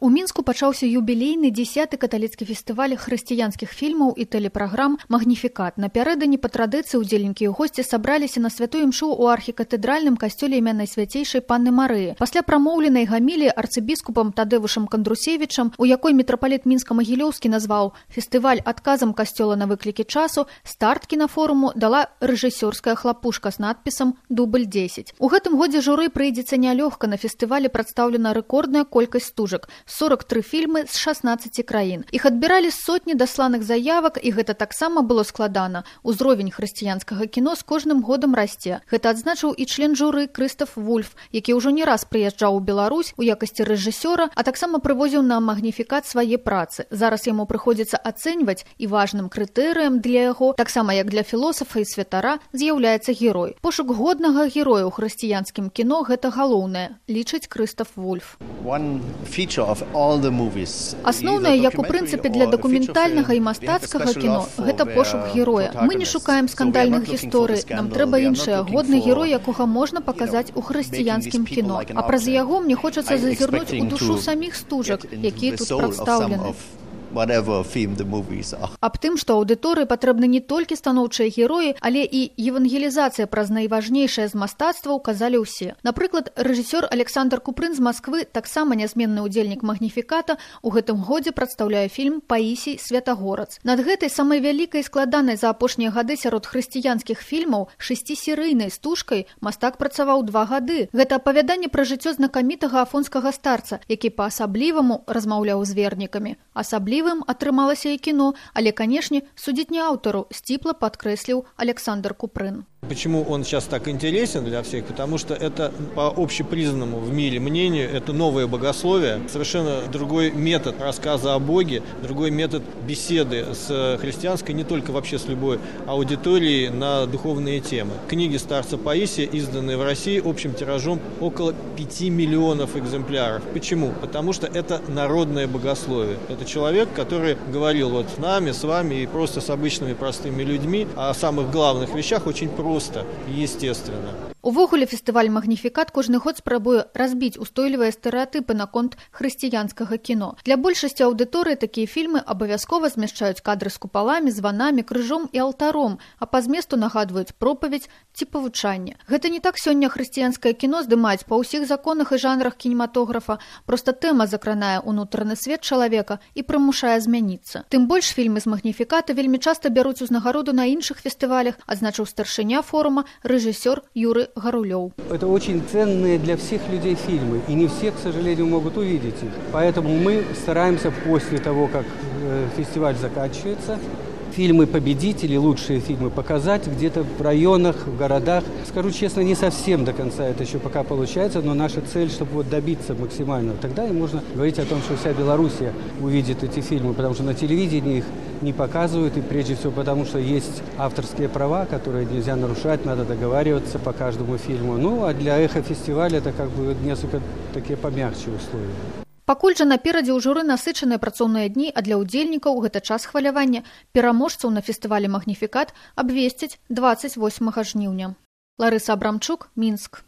У Мінску пачаўся юбілейны 10-й каталіцкі фестываль хрысціянскіх фільмаў і тэлепраграм «Магніфікат». Напярэдадні па традыцыі удзельнікі і госці сабраліся на святую імшу ў архікатэдральным касцёле імя Найсвяцейшай Панны Марыі. Пасля прамоўленай гаміліі арцыбіскупам Тадзеўшам Кандрусевічам, у якой мітрапаліт Мінска-Магілёўскі назваў фестываль адказам касцёла на выклікі часу, старт кінафоруму дала рэжысёрская хлапушка з надпісам «Дубль 10». У гэтым годзе журы прыйдзецца нялёгка. На фестывалі прадстаўлена рэкордная колькасць стужак – 43 фільмы з 16 краін. Іх адбіралі сотні дасланых заявак, і гэта таксама было складана. Узровень хрысціянскага кіно з кожным годам расце. Гэта адзначыў і член журы Крыстаф Вульф, які ўжо не раз прыязджаў у Беларусь у якасці рэжысёра, а таксама прывозіў на «Магніфікат» свае працы. Зараз яму прыходзіцца ацэньваць, і важным крытэрыем для яго, таксама як для філосафа і святара, з'яўляецца герой. Пошук годнага героя ў хрысціянскім кіно – гэта галоўнае, лічыць Крыстаф Вульф. Асноўнае, як у прынцыпе для дакументальнага і мастацкага кіно, гэта пошук героя. Мы не шукаем скандальных гісторый, нам трэба іншае, годны герой, якога можна паказаць у хрысціянскім кіно. А праз яго мне хочацца зазірнуць у душу саміх стужак, якія тут прадстаўлены. Аб тым, што аўдыторыі патрэбны не толькі станоўчыя героі, але і евангелізацыя праз найважнейшае з мастацтва казалі ўсе. Напрыклад, рэжысёр Александр Купрын з Масквы, таксама нязменны ўдзельнік «Магніфіката», у гэтым годзе прадстаўляе фільм «Паісій Святагорац». Над гэтай самай вялікай і складанай за апошнія гады сярод хрысціянскіх фільмаў 6-серыйнай стужкай мастак працаваў 2 гады. Гэта апавяданне пра жыццё знакамітага афонскага старца, які па-асабліваму размаўляў з вернікамі. Асаблівым атрымалася і кіно, але, канешне, судзіць не аўтару, сціпла падкрэсліў Александр Купрын. Почему он сейчас так интересен для всех? Потому что это по общепризнанному в мире мнению, это новое богословие, совершенно другой метод рассказа о Боге, другой метод беседы с христианской, не только вообще с любой аудиторией на духовные темы. Книги старца Паисия, изданные в России общим тиражом около 5 миллионов экземпляров. Почему? Потому что это народное богословие. Это человек, который говорил вот с нами, с вами и просто с обычными простыми людьми о самых главных вещах очень просто и естественно. Увогуле фестываль «Магніфікат» кожны год спрабуе разбіць устойлівыя стэрэатыпы наконт хрысціянскага кіно. Для большасці аўдыторыі такія фільмы абавязкова змяшчаюць кадры з купаламі, званамі, крыжом і алтаром, а па зместу нагадваюць пропаведь ці павучанне. Гэта не так сёння хрысціянскае кіно здымаюць па ўсіх законах і жанрах кінематографа, проста тэма закранае ўнутраны свет чалавека і прымушае змяніцца. Тым больш фільмы з «Магніфіката» вельмі часта бяруць узнагароду на іншых фестывалях, адзначыў старшыня форума рэжысёр Юры Гарулёў. Это очень ценные для всех людей фильмы, и не все, к сожалению, могут увидеть их. Поэтому мы стараемся после того, как фестиваль заканчивается, фильмы-победители, лучшие фильмы показать где-то в районах, в городах. Скажу честно, не совсем до конца это еще пока получается, но наша цель, чтобы вот добиться максимального. Тогда и можно говорить о том, что вся Белоруссия увидит эти фильмы, потому что на телевидении их не показывают, и прежде всего потому, что есть авторские права, которые нельзя нарушать, надо договариваться по каждому фильму. Ну, а для эхо-фестиваля это как бы несколько такие помягче условия. Пакуль жа наперадзе ў журы насычаныя працоўныя дні, а для ўдзельнікаў гэта час хвалявання. Пераможцаў на фестывалі «Магніфікат» абвесцяць 28 жніўня. Ларыса Абрамчук, Мінск.